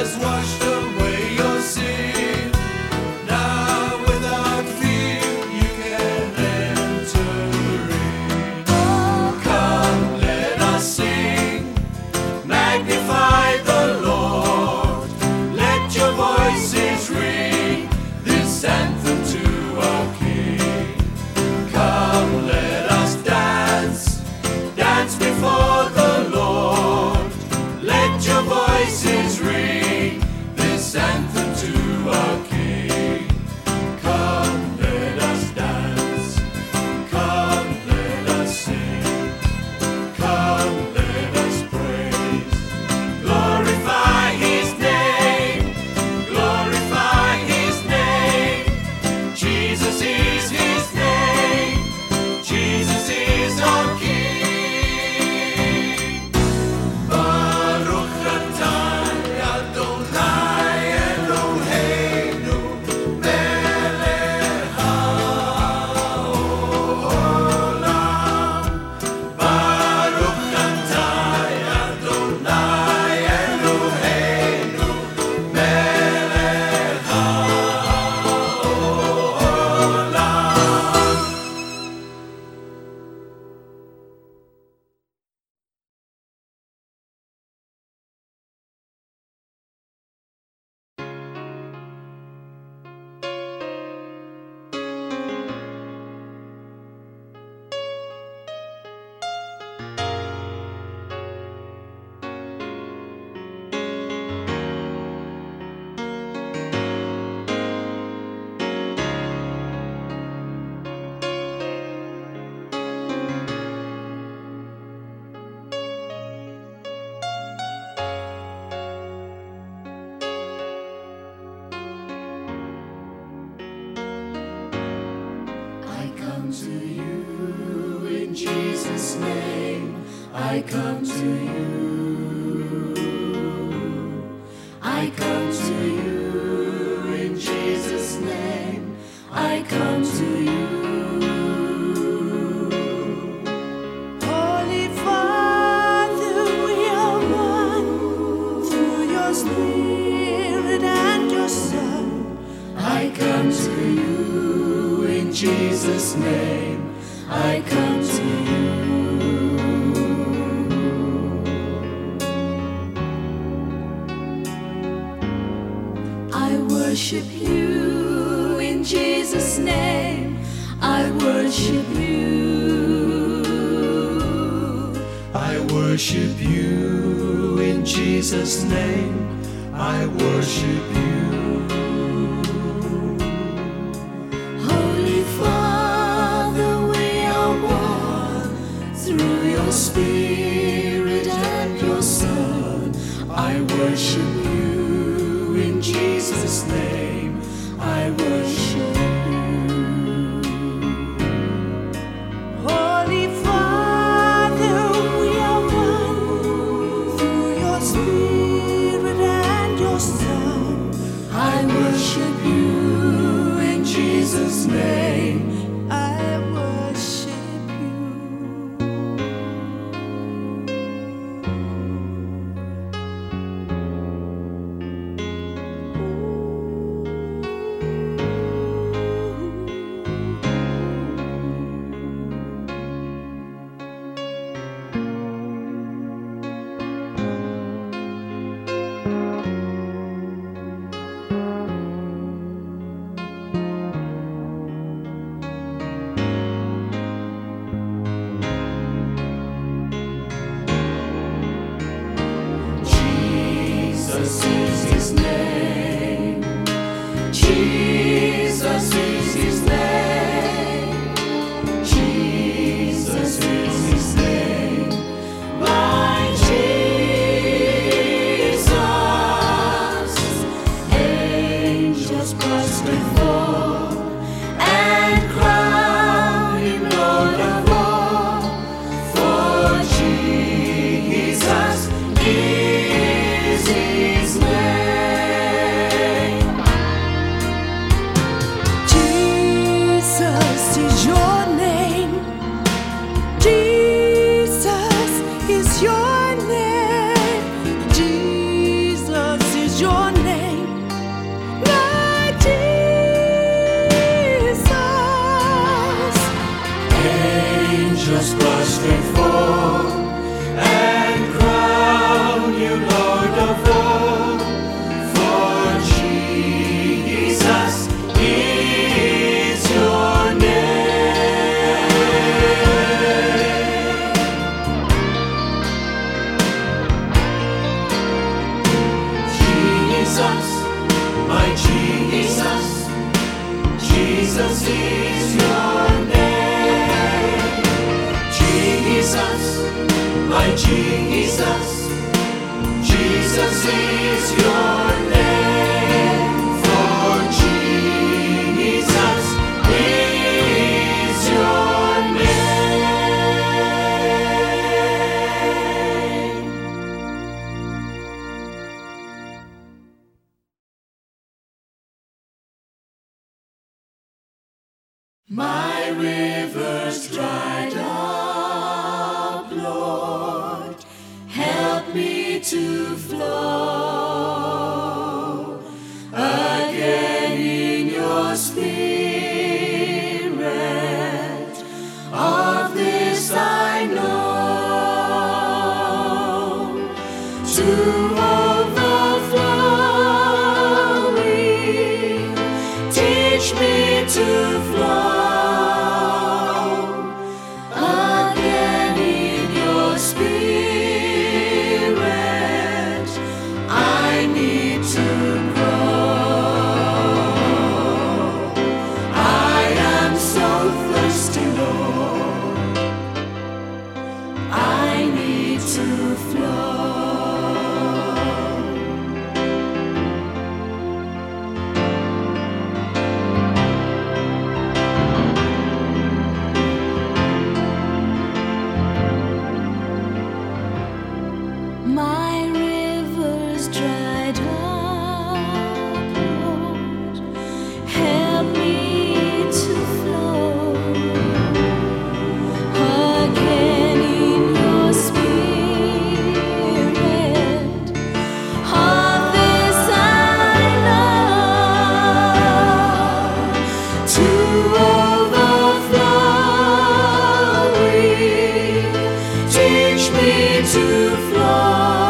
washed away your sin. Now without fear you can enter in. Come, let us sing, magnify the Lord. Let your voices ring this anthem to our King. Come, let us dance, dance before the Lord. Let your voices ring this anthem to our King. Come, let us dance. Come, let us sing. Come, let us praise. Glorify His name. Glorify His name. Jesus is His name. Jesus is our King. Baruch atah Adonai Eloheinu melech haolam. Baruch atah Adonai Eloheinu melech haolam. I come to you in Jesus' name. I come to you. I come to you in Jesus' name. I come to you. Holy Father, we are one through your Spirit and your Son. I come to you in Jesus' name. I come to you. I worship you in Jesus' name. I worship you. I worship you in Jesus' name. I worship you. Holy Father, we are one through your Spirit and your Son. I worship you in Jesus' name. I worship you. Holy Father, we are one through your Spirit and your Son. I worship you in Jesus' name. I worship you. must burst and fall and crown you Lord of all, for Jesus is your name. Jesus, my Jesus, Jesus is your name. Jesus, my Jesus, Jesus is your name. For Jesus is your name. My rivers dried up, Lord, help me to flow again in your spirit. Of this I know, to overflowing, teach me to flow. My rivers dried up, Lord, help me to flow again in your spirit. Of this I know, to overflowing, teach me to flow.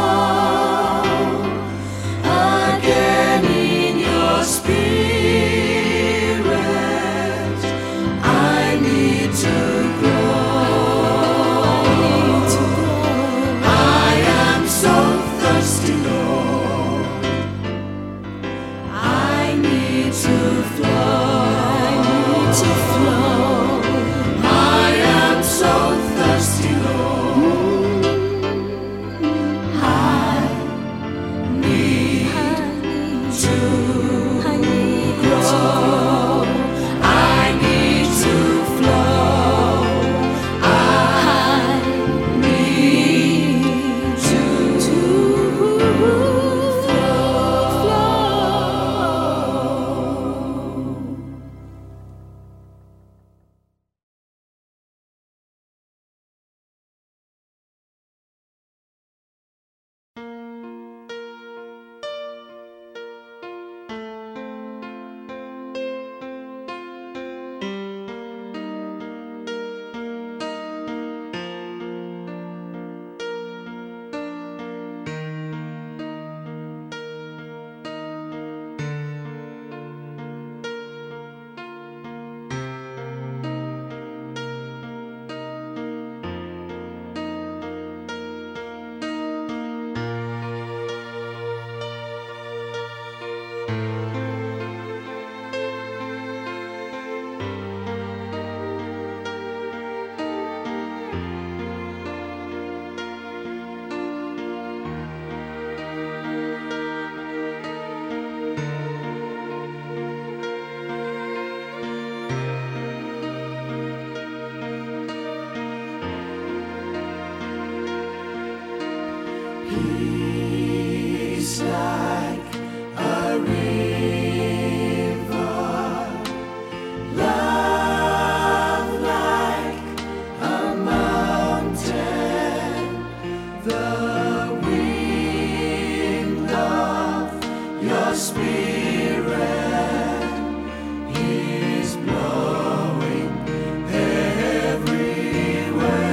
Peace like a river, love like a mountain, the wind of your spirit is blowing everywhere.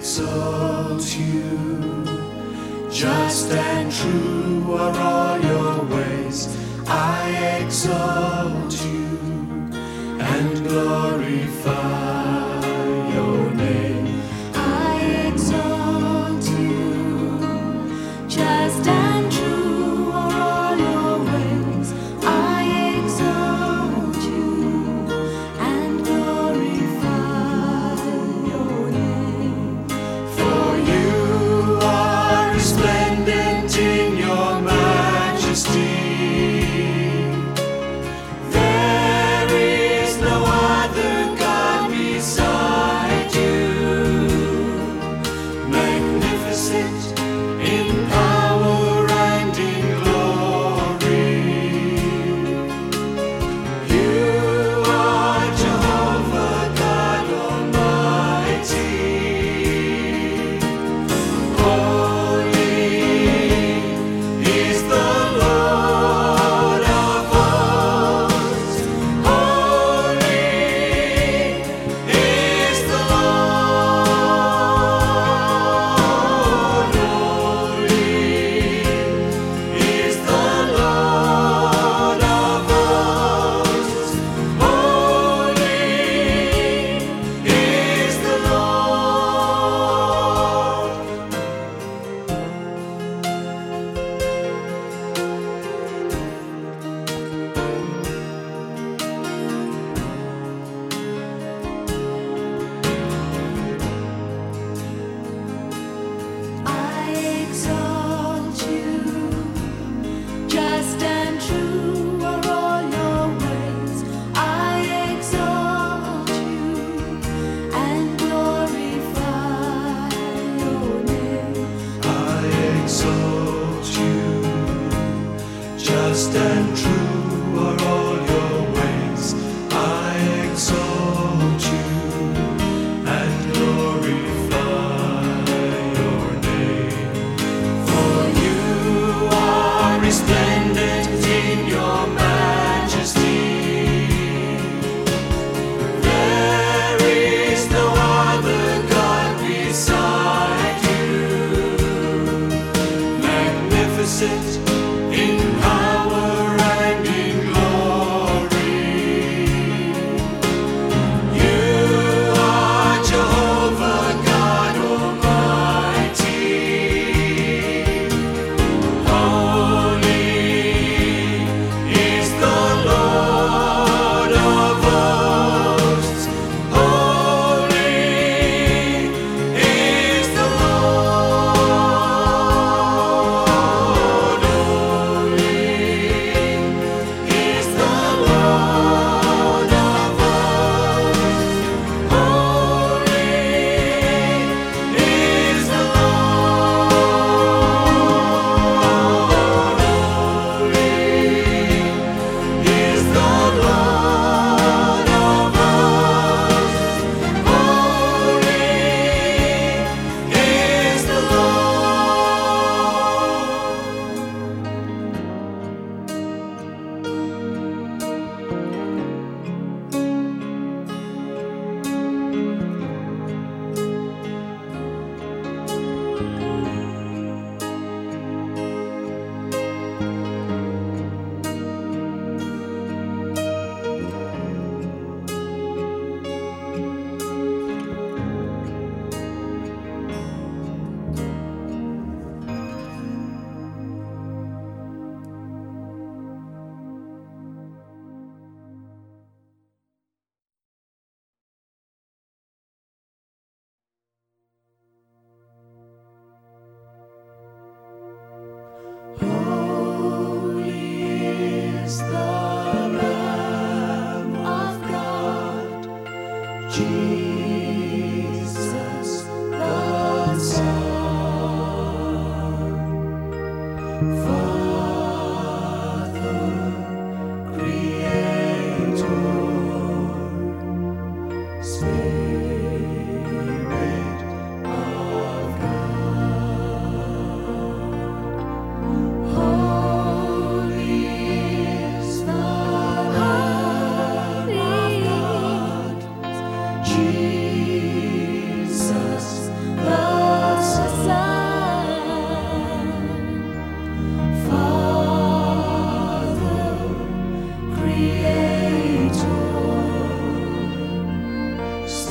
exalt you. Just and true are all your ways. I exalt you and glorify your name. I exalt you. Just and true are all your ways. I exalt you and glorify your name. For you are resplendent in your majesty. There is no other God beside you. Magnificent in power and in glory. You are Jehovah God Almighty. Holy is the Lord of hosts. Holy is the Lord. Holy is the Lord of hosts. Holy is the Lord. I exalt you. Just and true are all your ways. I exalt you and glorify your name. I exalt you. Just and true are all your ways. I exalt you and glorify your name. For you are resplendent in your majesty. There is no other God beside you. Magnificent in power and in glory. You are Jehovah God Almighty. Holy is the Lord of hosts. Holy is the Lord. Holy is the Lord of hosts. Holy is the Lord. Holy is the Lord of hosts. Holy is the Jesus, the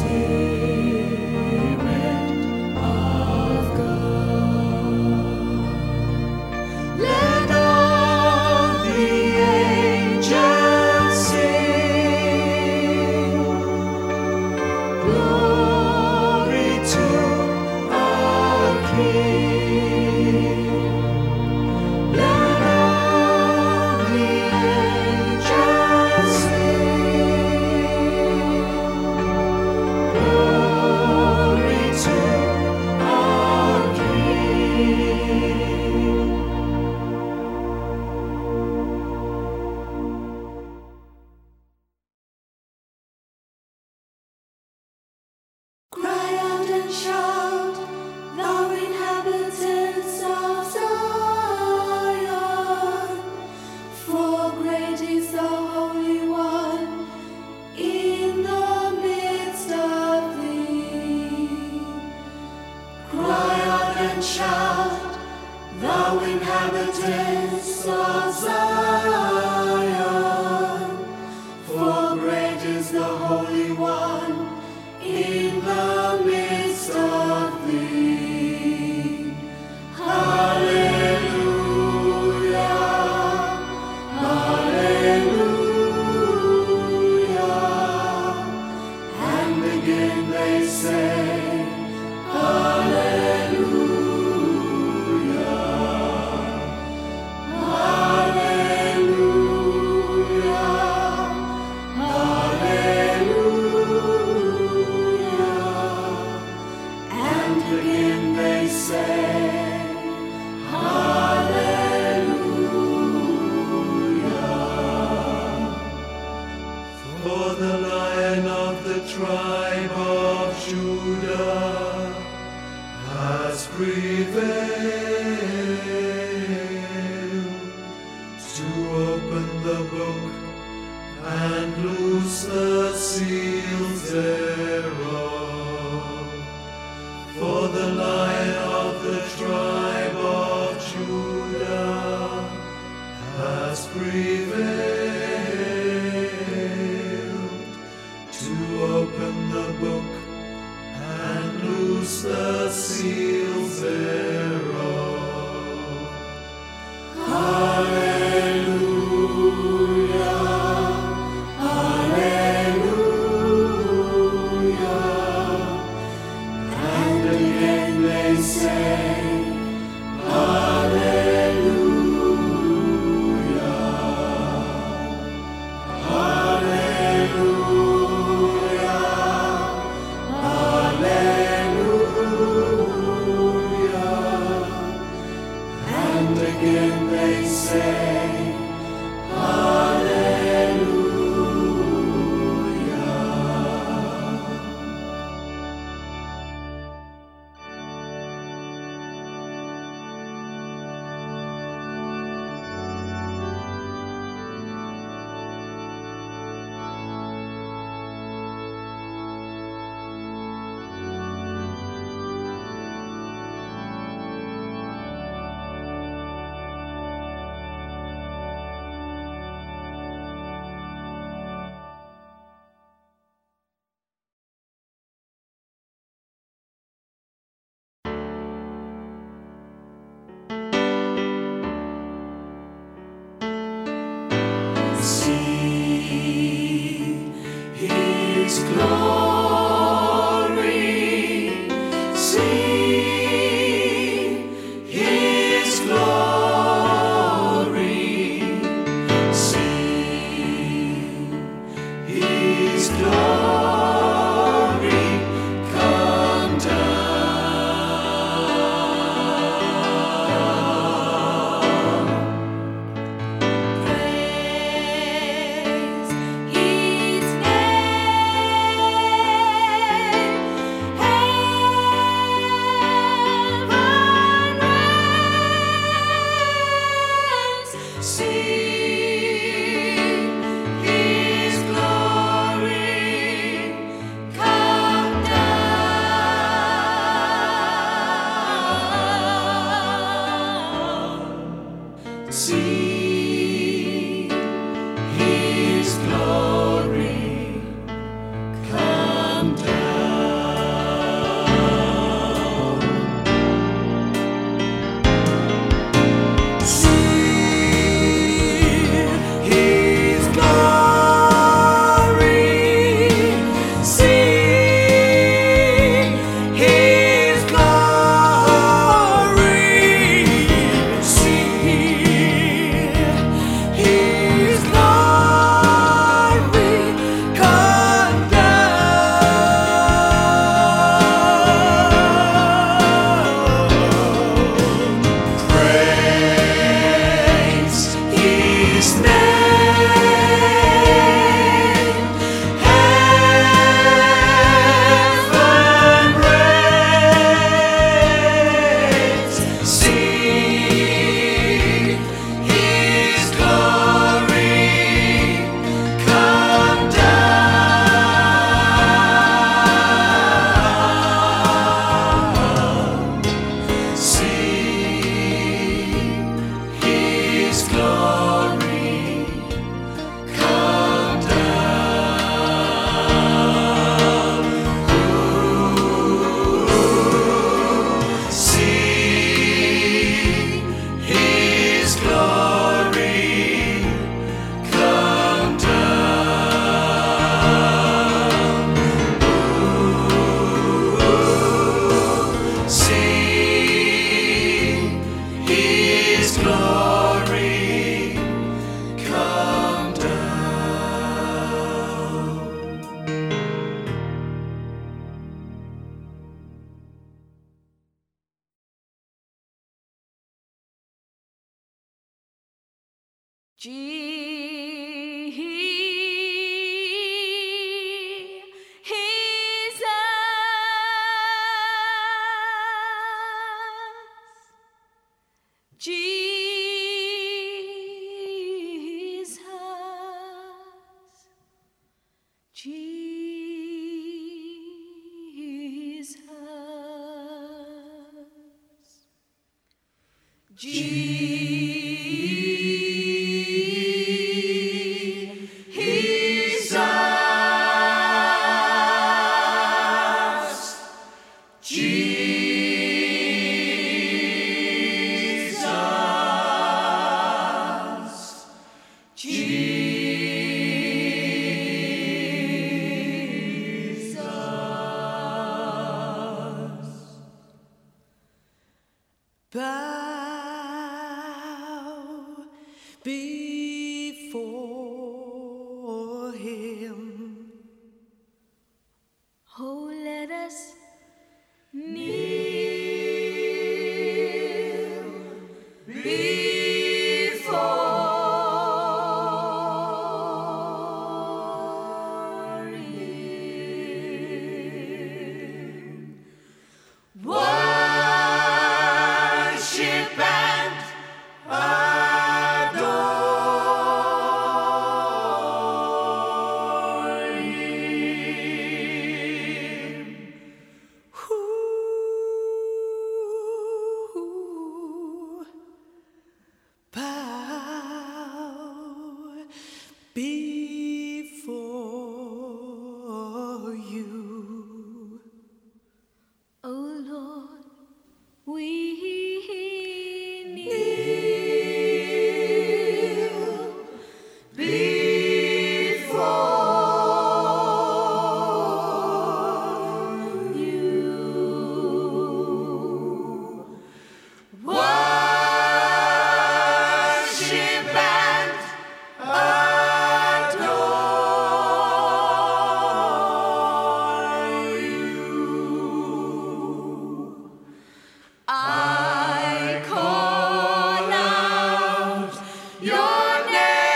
His glory come down. Before him. Oh, let us kneel before him. Worship and adore him. Who bow before you. Oh Lord, we kneel before you. Worship and adore you. I call out your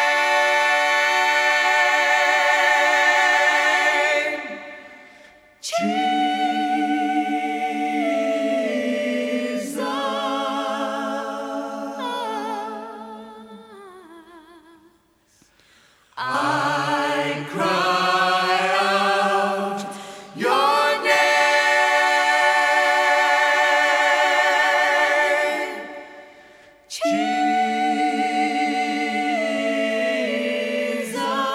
name, Jesus. I cry out your name, Jesus.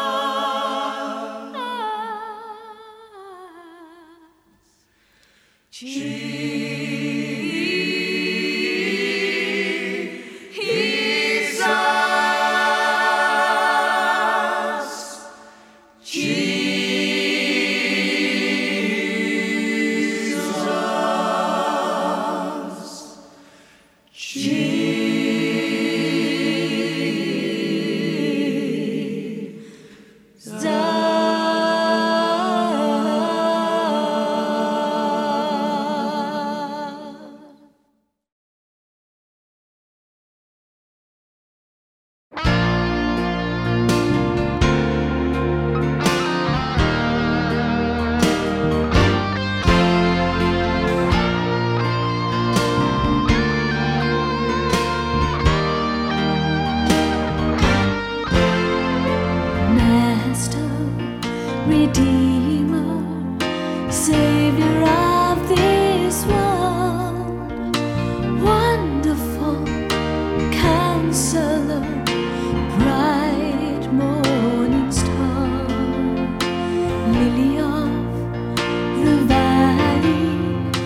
Master, Redeemer, Savior of this world, wonderful Counselor, bright morning star, Lily of the valley,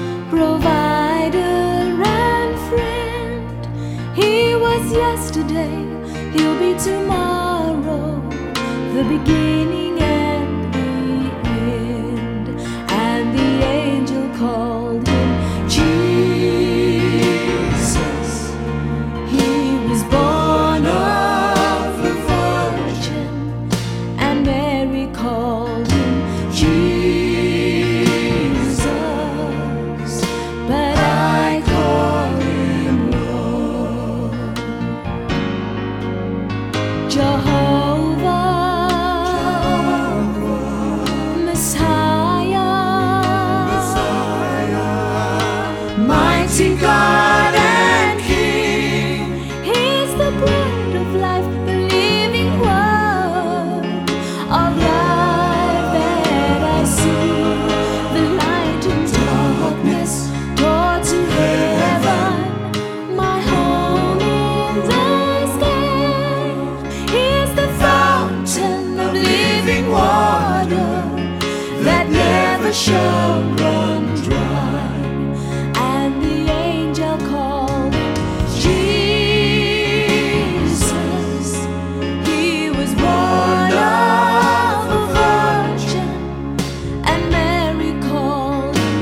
provider and friend. He was yesterday, he'll be tomorrow, the beginning and the end. And the angel called him Jesus. He was born of the Virgin, and Mary called him Jesus. But I call him Lord. mighty God and King. He's the bread of life, the living word of life that I see. The light in darkness, door to heaven, my home in the sky. He's the fountain of living water that never shall run dry. And the angel called him Jesus. He was born of a virgin, and Mary called him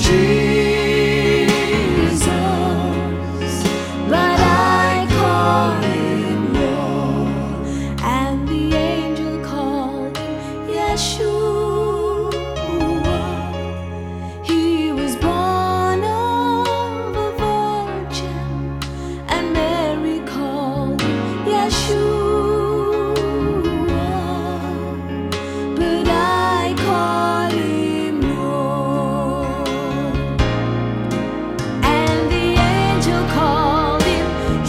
Jesus. But I call him Lord. And the angel called him Yeshua. He was born of a virgin, and Mary called him Yeshua. But I call him Lord. And the angel called him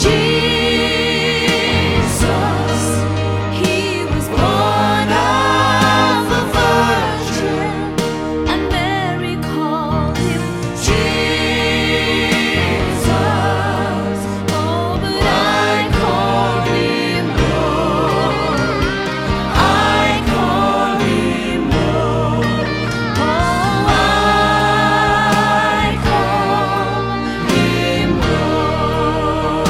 Jesus. He was born of a virgin, and Mary called him Jesus. Oh, but I call him Lord. I call him Lord. Oh, I call him Lord.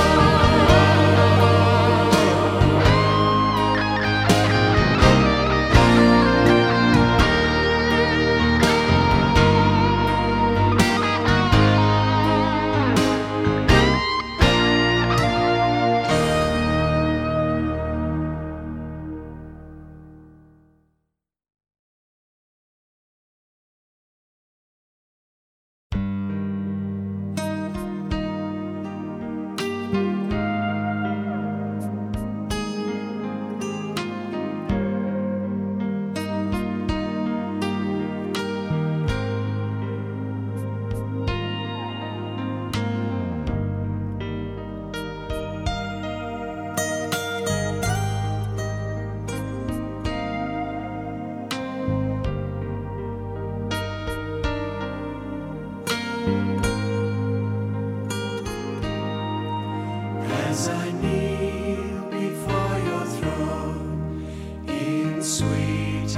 As I kneel before your throne in sweet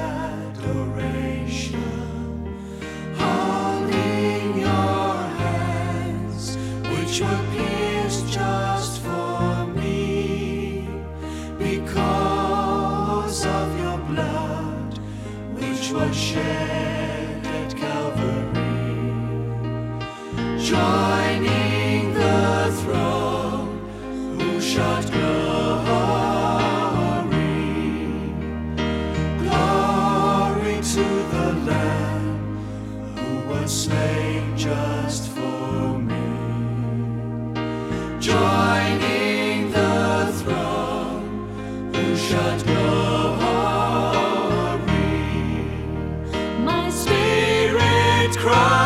adoration, holding your hands, which were pierced just for me, because of your blood, which was shed at Calvary, joining the throne, who shot glory, glory to the Lamb who was slain just for me, joining the throne, who shot glory. My Spirit cries.